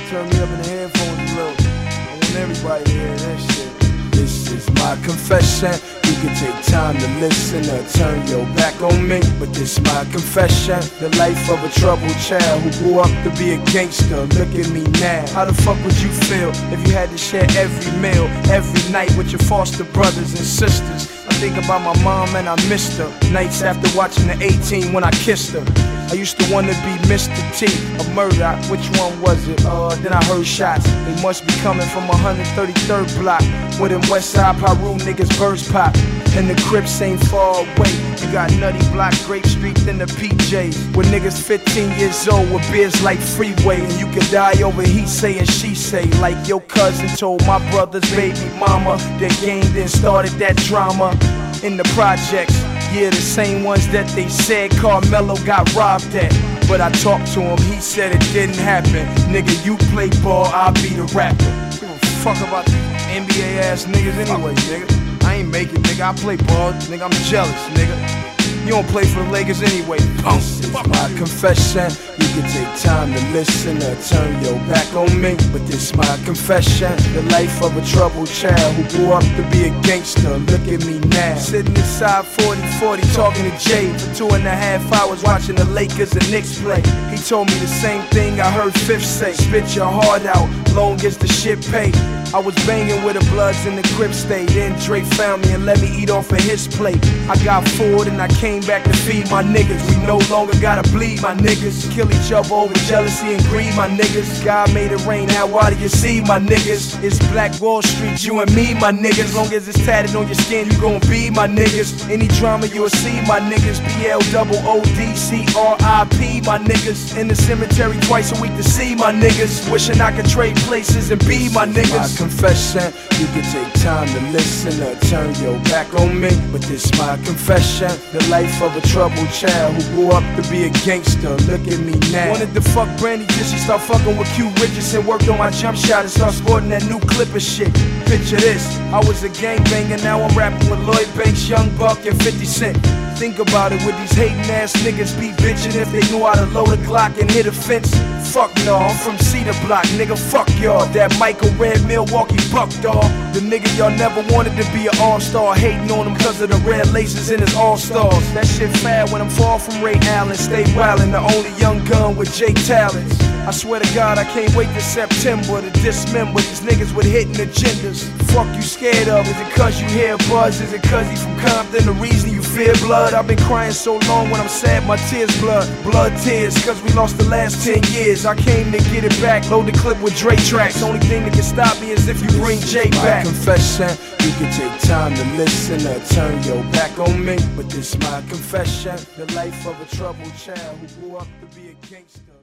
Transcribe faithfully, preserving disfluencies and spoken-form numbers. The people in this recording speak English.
turn me up in the headphones a little. I want everybody to hear that shit. This is my confession. You can take time to listen or turn your back on me, but this my confession. The life of a troubled child who grew up to be a gangster. Look at me now. How the fuck would you feel if you had to share every meal, every night with your foster brothers and sisters? I think about my mom and I missed her. Nights after watching the eighteen when I kissed her. I used to wanna be Mister T, a murder. Which one was it? Uh, then I heard shots. They must be coming from one hundred thirty-third block, where them Westside Peru niggas burst pop. And the Crips ain't far away. You got Nutty Block, Grape Street, then the P Js, where niggas fifteen years old with beers like Freeway. And you can die over he say and she say, like your cousin told my brother's baby mama. That game then started that drama in the projects. Yeah, the same ones that they said Carmelo got robbed at. But I talked to him, he said it didn't happen. Nigga, you play ball, I'll be the rapper. Give a fuck about these N B A ass niggas anyway, nigga. I ain't make it, nigga. I play ball, nigga. I'm jealous, nigga. You don't play for the Lakers anyway. This is my confession. You can take time to listen or turn your back on me, but this my confession. The life of a troubled child who grew up to be a gangster. Look at me now, sitting inside forty forty talking to Jay for two and a half hours watching the Lakers and Knicks play. He told me the same thing I heard Fifth say. Spit your heart out, long as the shit pay. I was banging with the Bloods in the Crips stay. Then Dre found me and let me eat off of his plate. I got forward and I came back to feed my niggas. We no longer gotta bleed my niggas. Kill each other over jealousy and greed my niggas. God made it rain, now why do you see my niggas? It's Black Wall Street, you and me my niggas. Long as it's tatted on your skin, you gon' be my niggas. Any drama you'll see my niggas. B L O O D C R I P my niggas. In the cemetery twice a week to see my niggas. Wishing I could trade places and be my niggas. Confession, you can take time to listen or turn your back on me, but this my confession. The life of a troubled child who grew up to be a gangster. Look at me now. Wanted to fuck Brandy till she start fucking with Q Richardson. Worked on my jump shot and start sporting that new Clipper shit. Picture this, I was a gangbanger, now I'm rapping with Lloyd Banks, Young Buck, and fifty cent. Think about it, with these hating ass niggas be bitchin' if they knew how to load a Glock and hit a fence. Fuck no, I'm from Cedar Block, nigga, fuck y'all. That Michael Red Milwaukee Buck dog. The nigga y'all never wanted to be an all-star, hating on him cause of the red laces in his all-stars. That shit fad when I'm far from Ray Allen. Stay wildin', the only young gun with Jake talents. I swear to God, I can't wait till September to dismember these niggas with hidden agendas. Fuck you scared of? Is it cause you hear buzz? Is it cause you from Compton? The reason you fear blood? I've been crying so long when I'm sad, my tears blood. Blood tears, cause we lost the last ten years. I came to get it back, load the clip with Dre tracks. Only thing that can stop me is if you bring Jay back. My confession, you can take time to listen or turn your back on me, but this my confession. The life of a troubled child who grew up to be a gangster.